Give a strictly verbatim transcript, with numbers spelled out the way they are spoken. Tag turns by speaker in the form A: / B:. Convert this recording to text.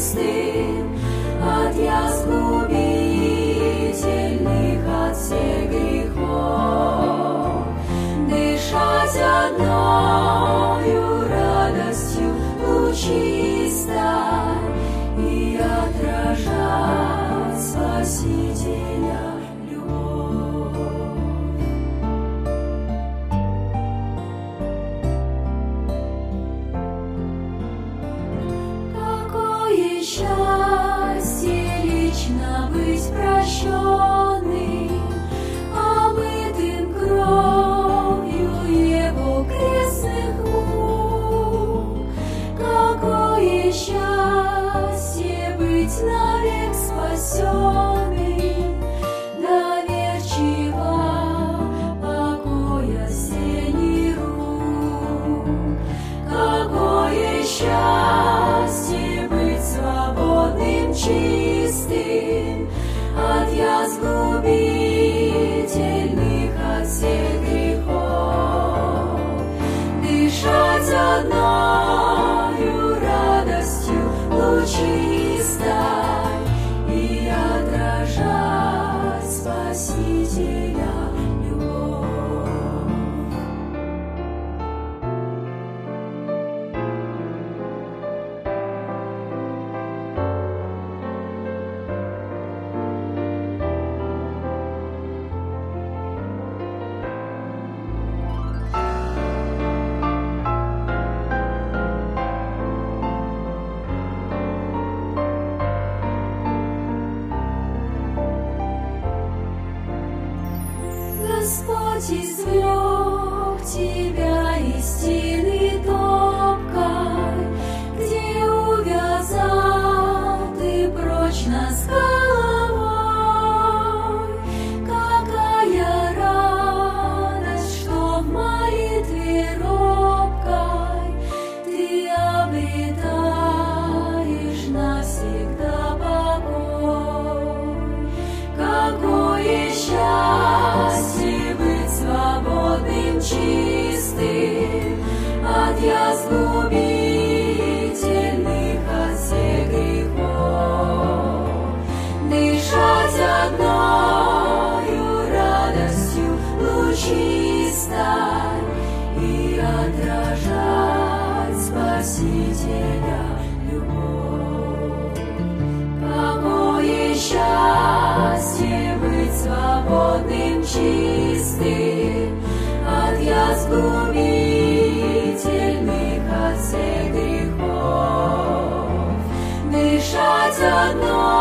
A: чистым, от язв губительных, от всех грехов. Дышать одною радостью лучистой и отражать Спасителя любовь. Какое счастье лично быть прощенным, омытым кровью Его крестных мук. Какое счастье быть навек спасенным, доверчиво покоя сеней рук. Какое счастье быть свободным, чистым, от язв губительных, от всех грехов. Дышать одною радостью лучистой и отражать Спасителя любовь. Господь извлек тебя из тины топкой, где увязал ты прочно с головой. Какая радость, что в молитве робкой ты обретаешь навсегда покой. Какое счастье быть свободным, чистым, от язв губительных, от всех грехов. Дышать одною радостью лучистой и отражать Спасителя любовь. Какое счастье быть свободным, чистым, от язв губительных, от всех грехов. Дышать одно